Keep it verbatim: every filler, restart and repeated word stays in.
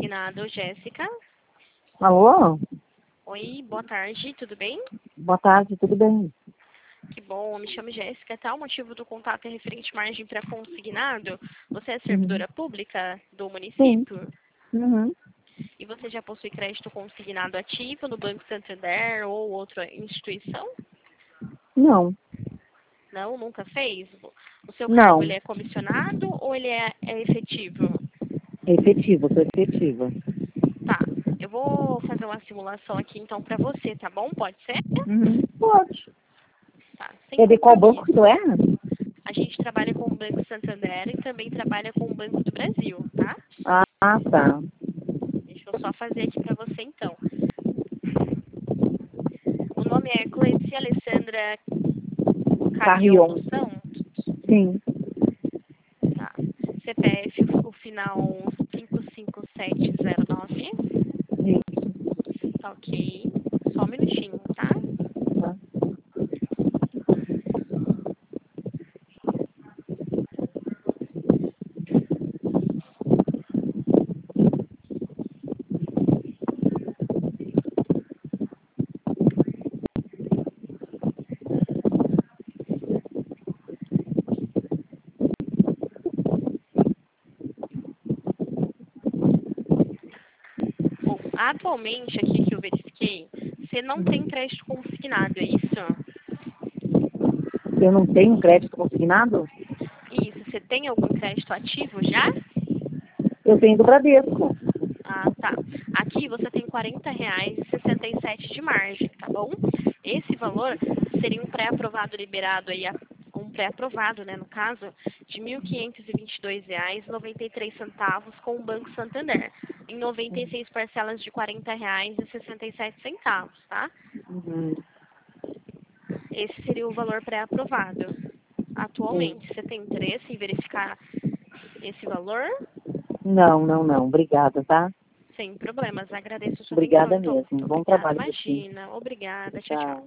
consignado, Jéssica. Alô? Oi, boa tarde, tudo bem? Boa tarde, tudo bem? Que bom, eu me chamo Jéssica, tá? O motivo do contato é referente à margem para consignado. Você é Uhum. servidora pública do Sim. município? Uhum. E você já possui crédito consignado ativo no Banco Santander ou outra instituição? Não, Não, nunca fez? O seu cargo, não. ele é comissionado ou ele é, é efetivo? Efetiva, sou efetiva. Tá, eu vou fazer uma simulação aqui então para você, tá bom? Pode ser? Uhum. Pode. Tá, sem É de qual banco compromisso. que tu é? A gente trabalha com o Banco Santander e também trabalha com o Banco do Brasil, tá? Ah, tá. Deixa eu só fazer aqui para você então. O nome é Cleice Alessandra Carrion Carrion. dos Santos. Sim. Tá. C P F, o final cinco cinco sete zero nove. Tá ok. Só um minutinho, tá? Tá. Bom, atualmente aqui que eu verifiquei, você não tem crédito consignado, é isso? Eu não tenho crédito consignado? Isso, você tem algum crédito ativo já? Eu tenho do Bradesco. Ah, tá. Aqui você tem quarenta reais e sessenta e sete de margem, tá bom? Esse valor seria um pré-aprovado liberado aí, a- um pré-aprovado, né, no caso, de mil quinhentos e vinte e dois reais e noventa e três centavos com o Banco Santander, em noventa e seis parcelas de quarenta reais e sessenta e sete centavos, tá? Uhum. Esse seria o valor pré-aprovado. Sim. Atualmente, você tem interesse em verificar esse valor? Não, não, não. Obrigada, tá? Sem problemas. Agradeço a sua atenção, Obrigada então. mesmo. Muito Bom obrigada. trabalho pra ti. Imagina. Obrigada. Tchau, tchau. Tchau.